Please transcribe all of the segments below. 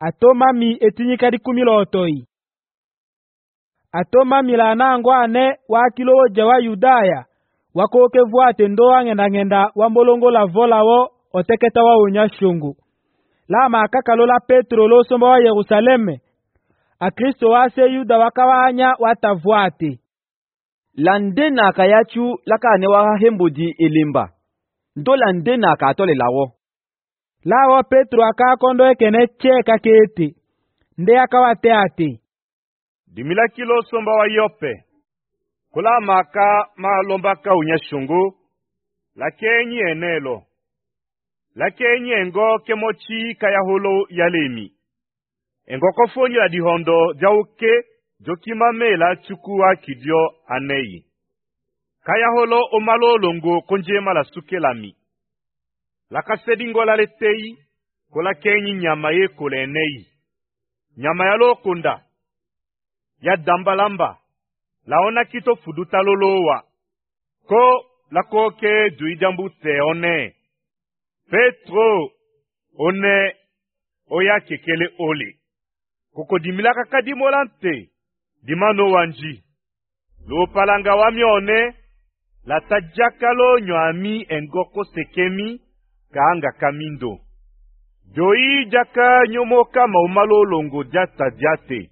atomami etinyikadi kumilotoi. Atomami la nango ane wakilo jawa Yudaya wakoke vuate ndoa ngenda wambolongo la volawo oteketa wa unyashungu. La makakalola Petro lo somba wa Yerusaleme. A Kristo wase Yuda wakawanya watavuate. Landena kayachu lakane wa hembudi elimba. Ndo landena ka atole lawo. Lawo Petro akakondo ekene cheka kete. Nde akawate ate. Dimila kilo somba wa Yope. Kula maka malomba ka unyashungu. Lakenyi enelo. Lakenyi engo kemochi kayaholo yalemi. Engo kofonyi la dihondo jauke jokimamela chukua kidio aneyi. Kayaholo omalo longo konjema la sukelami. Lakasedingo la letei kola kenyi nyama ye kole eneyi. Nyama ya lokunda. Ya dambalamba. Laona kito fuduta lolowa. Ko lakoke juijambute one. Petro one oya kekele ole. Koko dimila kakadimolante. Dimano wanji. Lo palanga wami one. La tajakalo nyoami engoko sekemi. Kaanga kamindo. Joi jaka nyomoka maumalo longo jata jate.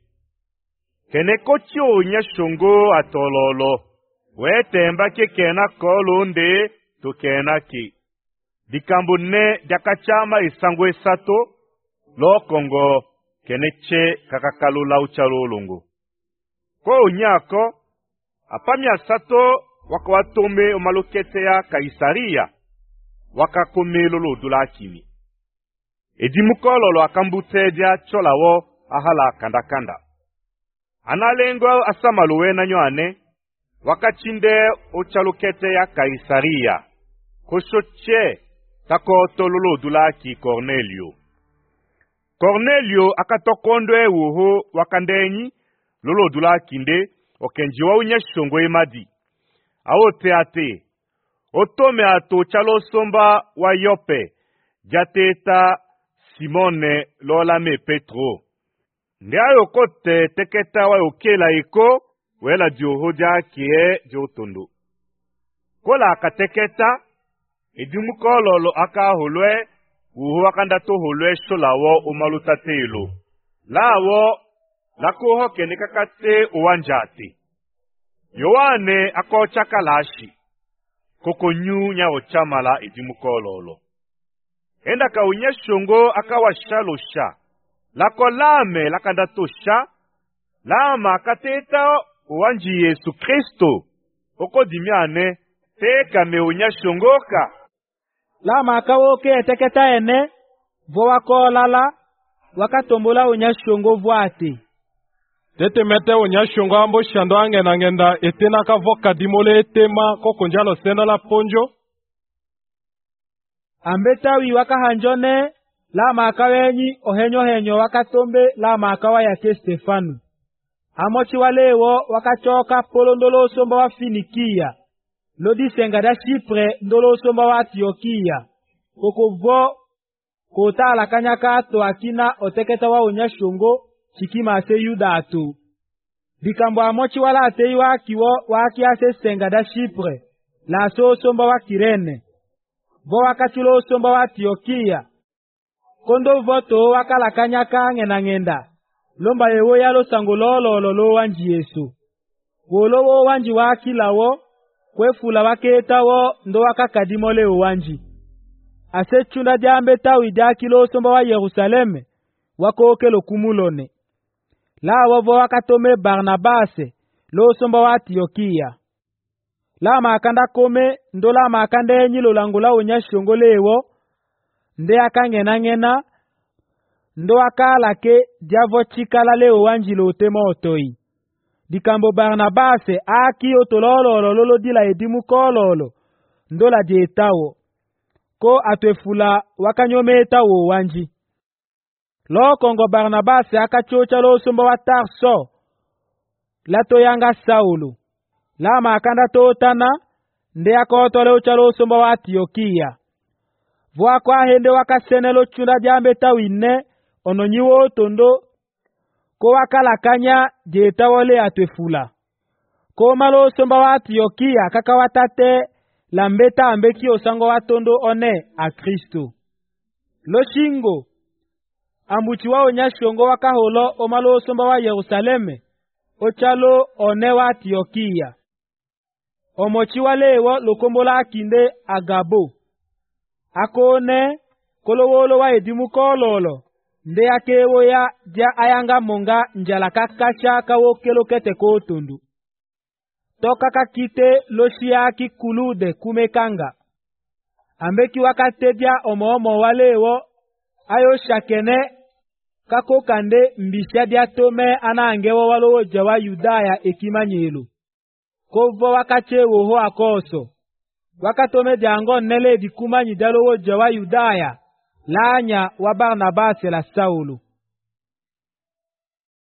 Kenekocho nyashongo atololo. Wetemba kekena kolonde to kenaki. Dikambo ne jakachama isangwe sato. Lo kongo keneche kakakalula uchalolongo. Ko unyako. Apamia sato wakawatombe umalokete ya Kaisaria. Wakakomelo lo dulakimi. Edimukololo akambuteja cholawo ahala kandakanda. Analengo asamalowe na nyoane. Wakachinde uchalukete ya Kaisaria. Koshoche tako tololo dulaki Cornelio. Cornelio akatokondwe wuho wakandenyi lolo dulaki nde okenjiwa unyeshongo emadi. Aote ate. Otome ato chalo somba wa Yope. Jateta Simone lolame Petro. Ndiayo kote teketa wa okela iko. Wela johoja kie jotondo. Kola akateketa. Edumukololo aka holwe. Uhu wakandato holwe sholawo umalutatelo. Lawo. Lakoho kenekakate uwanjati. Yohane ako chakalashi. Koko nyu nya ochamala edimukololo. Enda ka unyeshongo akawa shalosha. Lako lame lakandatosha. Lama kateta uwanji Yesu Kristo. Oko dimiane teka me unyeshongoka. Lama akawoke eteketa ene. Vowako lala. Wakatombola unyeshongo vuate. Tete mete unyashungo ambo shando ngenda etena kavoka dimole etema koko njalo senda la ponjo. Ambetawi wakahanjone la makawenyi ohenyo wakatombe la makawa yake Stefano. Amochi walewo wakachoka polondolo somba wa Finikia. Lodi sengada Chipre ndolo somba wa Antiokia. Koko vo kota alakanyaka ato akina oteketa wa unyashungo. Chikima ase Yuda atu. Dikambo amochi wala atei wakiwo waki ase sengada Chipre. La so somba wa Kirene. Vo wakachulo somba wa Antiokia. Kondo voto wakalakanyaka ngenda. Lomba yewo yalo sangololo wanji Yesu. Wolowo wanji wakilawo. Kwefula waketawo ndo wakakadimole wanji. Ase chunda jambe tawi jakilo somba wa Yerusaleme. Wakokelo kumulone. La wavo wakatome Barnabase, lo somba wa Antiokia. La makanda kome, ndo la makanda enyi lo langula unyashongo lewo, nde akangena, ndo akalake diavo chikala leo wanji lo tema otoi. Dikambo Barnabase, aki otololo lolo dila edimu kololo, ndo la dietawo. Ko atwefula wakanyome etawo wanji. Lo kongo Barnabase akachocha lo somba wa Tarso. La toyanga Saulo. La makanda totana. Nde akotole ucha lo somba wa Antiokia. Vwa kwa hende wakasene lo chunda jambe tawine. ononyiwo tondo ko wakalakanya jeta wole atwefula ko malo somba wa Antiokia kaka watate lambeta ambeki osango watondo one a Kristo loshingo ambuchi wa onyashongo wakaholo omalo somba wa Yerusaleme ochalo one wa Antiokia omochi walewo lokombola akinde agabo akone kolowolo wa edimu kololo nde akewo ya ja ayanga monga njala kakacha kawokelo kete kotondu toka kakite loshia kikulude kumekanga ambeki wakatebya omo walewo ayo shakene kako kande mbisha dia tome anangewo walowo jawa Yudaya ekimanyelo kovo wakachewo ho akoso wakatome jango nele dikumanyi dalowo jawa Yudaya lanya wa Barnabase la Saulo